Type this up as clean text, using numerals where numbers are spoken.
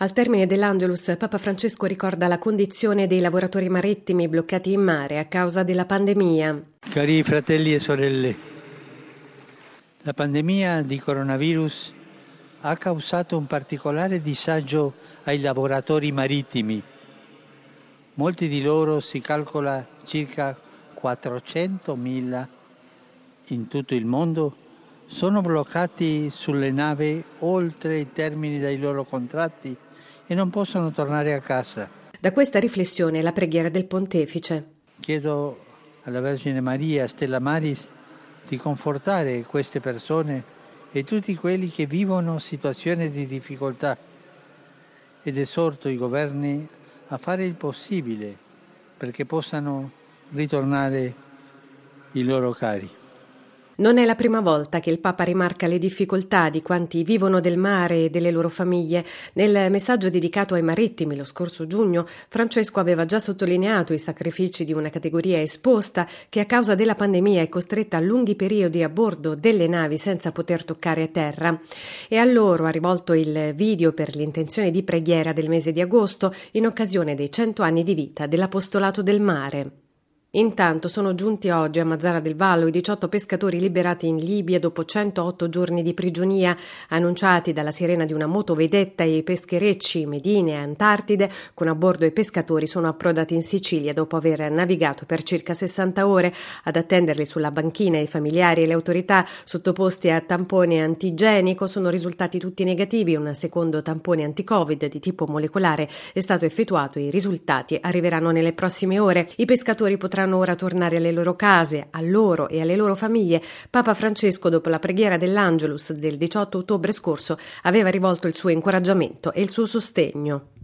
Al termine dell'Angelus, Papa Francesco ricorda la condizione dei lavoratori marittimi bloccati in mare a causa della pandemia. Cari fratelli e sorelle, la pandemia di coronavirus ha causato un particolare disagio ai lavoratori marittimi. Molti di loro, si calcola circa 400.000 in tutto il mondo, sono bloccati sulle navi oltre i termini dei loro contratti e non possono tornare a casa. Da questa riflessione la preghiera del Pontefice. Chiedo alla Vergine Maria, Stella Maris, di confortare queste persone e tutti quelli che vivono situazioni di difficoltà ed esorto i governi a fare il possibile perché possano ritornare i loro cari. Non è la prima volta che il Papa rimarca le difficoltà di quanti vivono del mare e delle loro famiglie. Nel messaggio dedicato ai marittimi lo scorso giugno, Francesco aveva già sottolineato i sacrifici di una categoria esposta che a causa della pandemia è costretta a lunghi periodi a bordo delle navi senza poter toccare terra. E a loro ha rivolto il video per l'intenzione di preghiera del mese di agosto in occasione dei 100 anni di vita dell'Apostolato del Mare. Intanto sono giunti oggi a Mazara del Vallo i 18 pescatori liberati in Libia dopo 108 giorni di prigionia, annunciati dalla sirena di una motovedetta. E i pescherecci Medine e Antartide con a bordo i pescatori sono approdati in Sicilia dopo aver navigato per circa 60 ore. Ad attenderli sulla banchina i familiari e le autorità sottoposti a tampone antigenico sono risultati tutti negativi. Un secondo tampone anti-Covid di tipo molecolare è stato effettuato e i risultati arriveranno nelle prossime ore. I pescatori potranno ora tornare alle loro case, a loro e alle loro famiglie. Papa Francesco, dopo la preghiera dell'Angelus del 18 ottobre scorso, aveva rivolto il suo incoraggiamento e il suo sostegno.